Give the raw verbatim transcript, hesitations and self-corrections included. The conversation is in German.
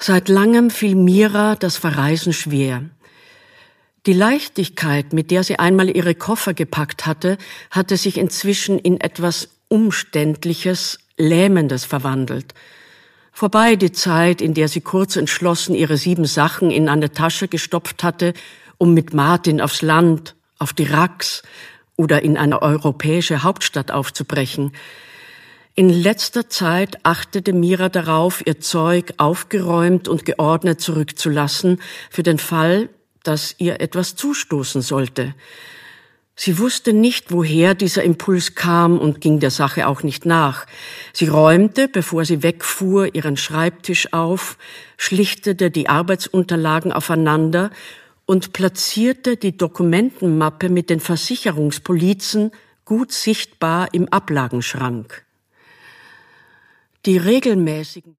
Seit langem fiel Mira das Verreisen schwer. Die Leichtigkeit, mit der sie einmal ihre Koffer gepackt hatte, hatte sich inzwischen in etwas Umständliches, Lähmendes verwandelt. Vorbei die Zeit, in der sie kurz entschlossen ihre sieben Sachen in eine Tasche gestopft hatte, um mit Martin aufs Land, auf die Rax oder in eine europäische Hauptstadt aufzubrechen. In letzter Zeit achtete Mira darauf, ihr Zeug aufgeräumt und geordnet zurückzulassen, für den Fall, dass ihr etwas zustoßen sollte. Sie wusste nicht, woher dieser Impuls kam und ging der Sache auch nicht nach. Sie räumte, bevor sie wegfuhr, ihren Schreibtisch auf, schlichtete die Arbeitsunterlagen aufeinander und platzierte die Dokumentenmappe mit den Versicherungspolizen gut sichtbar im Ablagenschrank. Die regelmäßigen